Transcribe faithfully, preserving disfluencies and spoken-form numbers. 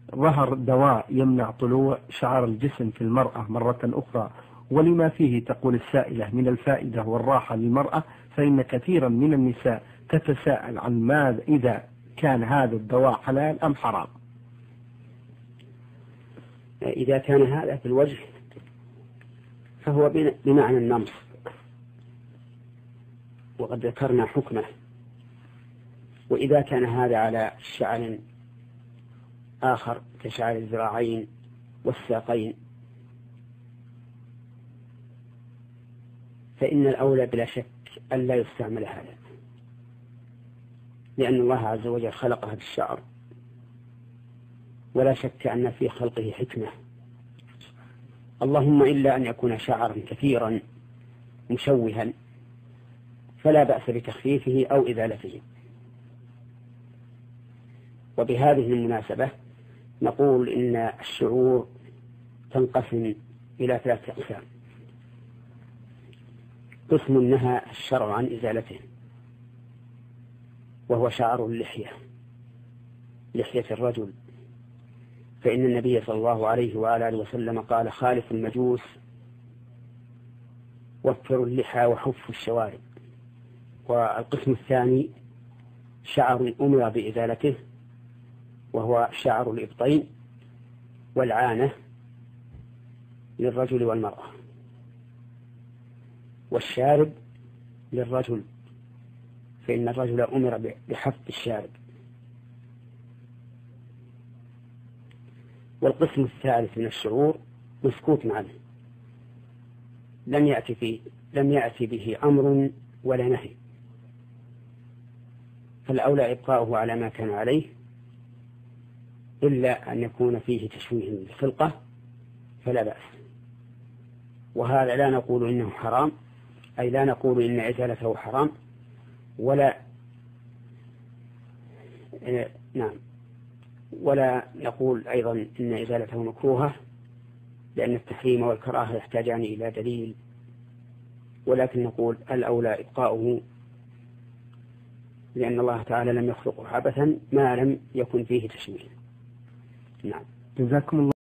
ظهر دواء يمنع طلوع شعر الجسم في المرأة مرة أخرى، ولما فيه تقول السائلة من الفائدة والراحة للمرأة، فإن كثيرا من النساء تتساءل عن ماذا إذا كان هذا الدواء حلال أم حرام. إذا كان هذا في الوجه فهو بمعنى النمص، وقد ذكرنا حكمه. وإذا كان هذا على شعر آخر كشعر الذراعين والساقين فإن الأولى بلا شك أن لا يستعمل هذا، لأن الله عز وجل خلق هذا الشعر، ولا شك أن في خلقه حكمة، اللهم إلا أن يكون شعرا كثيرا مشوها فلا بأس بتخفيفه أو إزالته. وبهذه المناسبة نقول إن الشعور تنقسم إلى ثلاثة أقسام. قسم نهى الشرع عن إزالته وهو شعر اللحية، لحية الرجل، فإن النبي صلى الله عليه وآله وسلم قال: خالف المجوس وفروا اللحى وحفوا الشوارب. والقسم الثاني شعر أمر بإزالته وهو شعر الإبطين والعانة للرجل والمرأة، والشارب للرجل، فإن الرجل أمر بحف الشارب. والقسم الثالث من الشعور مسكوت عنه، لم يأتي فيه لم يأتي به أمر ولا نهي، فالأولى إبقاؤه على ما كان عليه، إلا أن يكون فيه تشويه للخلقة فلا بأس. وهذا لا نقول إنه حرام، أي لا نقول إن إزالته حرام، ولا نعم ولا نقول أيضا إن إزالته مكروهة، لأن التحريم والكراهة يحتاجان إلى دليل، ولكن نقول الأولى إبقاؤه، لأن الله تعالى لم يخلقه عبثا ما لم يكن فيه تشويه. نعم. جزاكم الله.